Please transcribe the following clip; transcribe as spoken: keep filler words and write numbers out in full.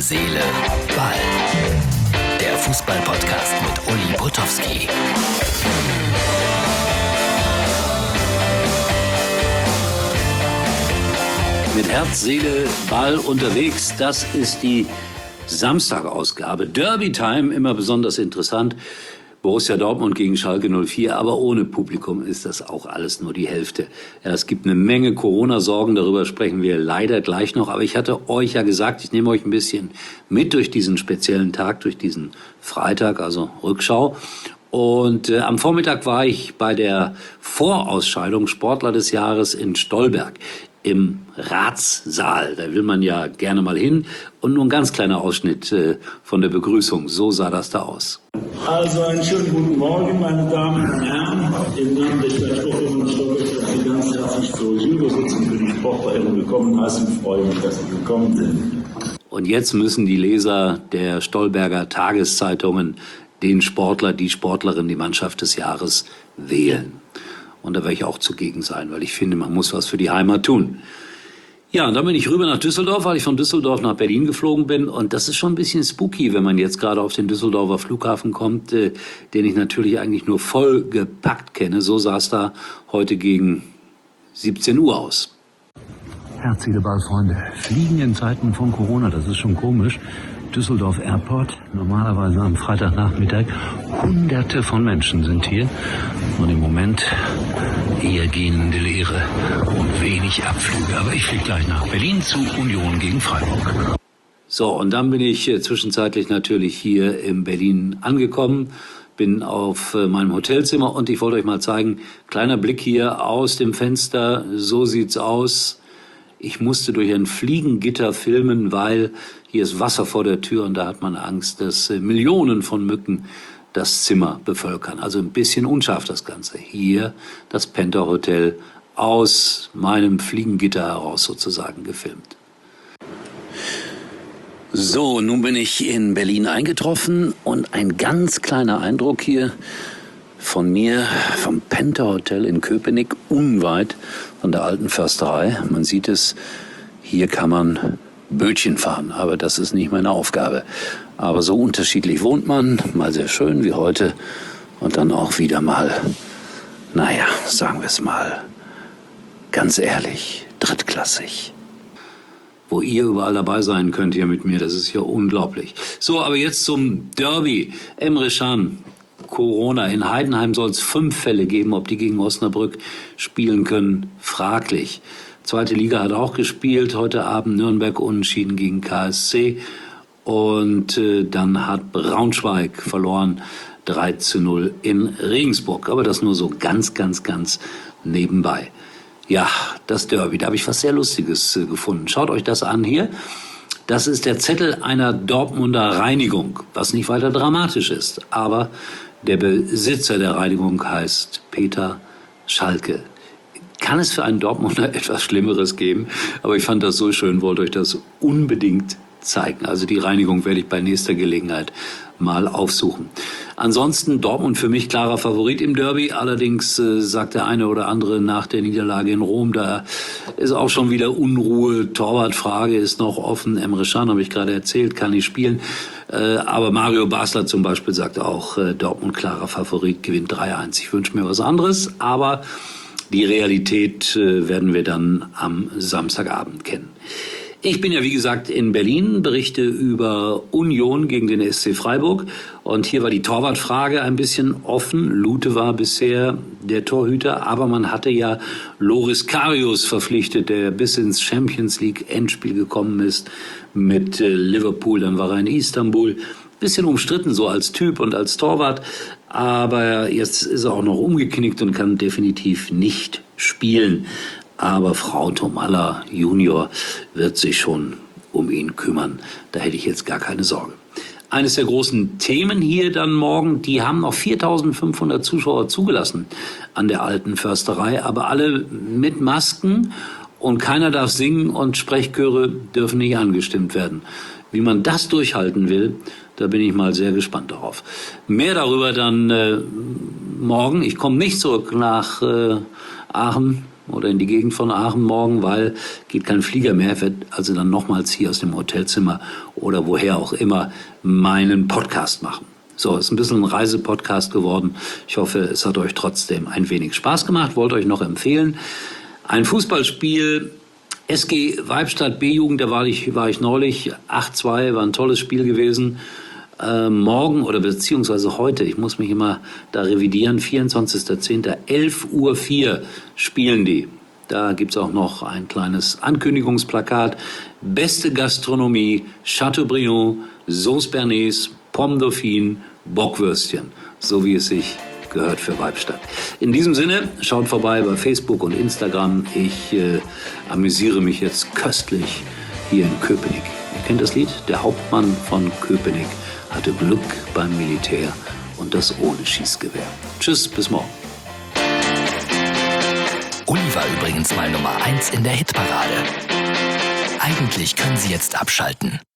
Seele, Ball. Der Fußball-Podcast mit Uli Potowski. Mit Herz, Seele, Ball unterwegs, das ist die Samstagausgabe. Derby-Time, immer besonders interessant. Borussia Dortmund gegen Schalke null vier, aber ohne Publikum ist das auch alles nur die Hälfte. Ja, es gibt eine Menge Corona-Sorgen, darüber sprechen wir leider gleich noch. Aber ich hatte euch ja gesagt, ich nehme euch ein bisschen mit durch diesen speziellen Tag, durch diesen Freitag, also Rückschau. Und äh, am Vormittag war ich bei der Vorausscheidung Sportler des Jahres in Stolberg im Ratssaal. Da will man ja gerne mal hin. Und nur ein ganz kleiner Ausschnitt äh, von der Begrüßung. So sah das da aus. Also einen schönen guten Morgen, meine Damen und Herren. Im Namen der Stadt Bochum und Stolberg möchte ich ganz herzlich zur Judo-Sitzung für die Sportlerinnen willkommen heißen. Ich freue mich, dass Sie gekommen sind. Und jetzt müssen die Leser der Stolberger Tageszeitungen den Sportler, die Sportlerin, die Mannschaft des Jahres wählen. Und da werde ich auch zugegen sein, weil ich finde, man muss was für die Heimat tun. Ja, und dann bin ich rüber nach Düsseldorf, weil ich von Düsseldorf nach Berlin geflogen bin. Und das ist schon ein bisschen spooky, wenn man jetzt gerade auf den Düsseldorfer Flughafen kommt, äh, den ich natürlich eigentlich nur voll gepackt kenne. So sah es da heute gegen siebzehn Uhr aus. Herz, Seele, Ball, Freunde. Fliegen in Zeiten von Corona, das ist schon komisch. Düsseldorf Airport, normalerweise am Freitagnachmittag. Hunderte von Menschen sind hier. Und im Moment eher gähnende Leere und wenig Abflüge. Aber ich fliege gleich nach Berlin zu Union gegen Freiburg. So, und dann bin ich äh, zwischenzeitlich natürlich hier in Berlin angekommen. Bin auf äh, meinem Hotelzimmer und ich wollte euch mal zeigen, kleiner Blick hier aus dem Fenster, so sieht's aus. Ich musste durch ein Fliegengitter filmen, weil hier ist Wasser vor der Tür und da hat man Angst, dass äh, Millionen von Mücken das Zimmer bevölkern. Also ein bisschen unscharf das Ganze. Hier das Penta Hotel aus meinem Fliegengitter heraus sozusagen gefilmt. So, nun bin ich in Berlin eingetroffen und ein ganz kleiner Eindruck hier von mir, vom Penta Hotel in Köpenick, unweit von der alten Försterei. Man sieht es, hier kann man Bötchen fahren, aber das ist nicht meine Aufgabe. Aber so unterschiedlich wohnt man, mal sehr schön wie heute und dann auch wieder mal, naja, sagen wir es mal, ganz ehrlich, drittklassig. Wo ihr überall dabei sein könnt hier mit mir, das ist ja unglaublich. So, aber jetzt zum Derby. Emre Can, Corona. In Heidenheim soll es fünf Fälle geben, ob die gegen Osnabrück spielen können, fraglich. Zweite Liga hat auch gespielt, heute Abend Nürnberg unentschieden gegen K S C. Und äh, dann hat Braunschweig verloren, drei zu null in Regensburg. Aber das nur so ganz, ganz, ganz nebenbei. Ja, das Derby, da habe ich was sehr Lustiges äh, gefunden. Schaut euch das an hier. Das ist der Zettel einer Dortmunder Reinigung, was nicht weiter dramatisch ist. Aber der Besitzer der Reinigung heißt Peter Schalke. Kann es für einen Dortmunder etwas Schlimmeres geben? Aber ich fand das so schön, wollte euch das unbedingt zeigen. Also die Reinigung werde ich bei nächster Gelegenheit mal aufsuchen. Ansonsten Dortmund für mich klarer Favorit im Derby. Allerdings äh, sagt der eine oder andere nach der Niederlage in Rom, da ist auch schon wieder Unruhe. Torwartfrage ist noch offen. Emre Can, habe ich gerade erzählt, kann nicht spielen. Äh, aber Mario Basler zum Beispiel sagt auch, äh, Dortmund klarer Favorit, gewinnt drei eins. Ich wünsche mir was anderes, aber die Realität äh, werden wir dann am Samstagabend kennen. Ich bin ja, wie gesagt, in Berlin, berichte über Union gegen den S C Freiburg. Und hier war die Torwartfrage ein bisschen offen. Lute war bisher der Torhüter, aber man hatte ja Loris Karius verpflichtet, der bis ins Champions League Endspiel gekommen ist mit Liverpool. Dann war er in Istanbul. Bisschen umstritten so als Typ und als Torwart. Aber jetzt ist er auch noch umgeknickt und kann definitiv nicht spielen. Aber Frau Tomalla Junior wird sich schon um ihn kümmern. Da hätte ich jetzt gar keine Sorge. Eines der großen Themen hier dann morgen, die haben noch viertausendfünfhundert Zuschauer zugelassen an der alten Försterei, aber alle mit Masken und keiner darf singen und Sprechchöre dürfen nicht angestimmt werden. Wie man das durchhalten will, da bin ich mal sehr gespannt darauf. Mehr darüber dann äh, morgen. Ich komme nicht zurück nach äh, Aachen, oder in die Gegend von Aachen morgen, weil geht kein Flieger mehr, wird also dann nochmals hier aus dem Hotelzimmer oder woher auch immer meinen Podcast machen. So, ist ein bisschen ein Reisepodcast geworden. Ich hoffe, es hat euch trotzdem ein wenig Spaß gemacht. Wollte euch noch empfehlen. Ein Fußballspiel, S G Weibstadt B-Jugend, da war ich, war ich neulich, acht zwei, war ein tolles Spiel gewesen. Äh, morgen oder beziehungsweise heute, ich muss mich immer da revidieren, vierundzwanzigster zehnter, elf Uhr vier spielen die. Da gibt's auch noch ein kleines Ankündigungsplakat. Beste Gastronomie, Chateaubriand, Sauce Bernays, Pommes Dauphine, Bockwürstchen, so wie es sich gehört für Weibstadt. In diesem Sinne, schaut vorbei bei Facebook und Instagram. Ich äh, amüsiere mich jetzt köstlich hier in Köpenick. Ihr kennt das Lied? Der Hauptmann von Köpenick hatte Glück beim Militär und das ohne Schießgewehr. Tschüss, bis morgen. Uli war übrigens mal Nummer eins in der Hitparade. Eigentlich können Sie jetzt abschalten.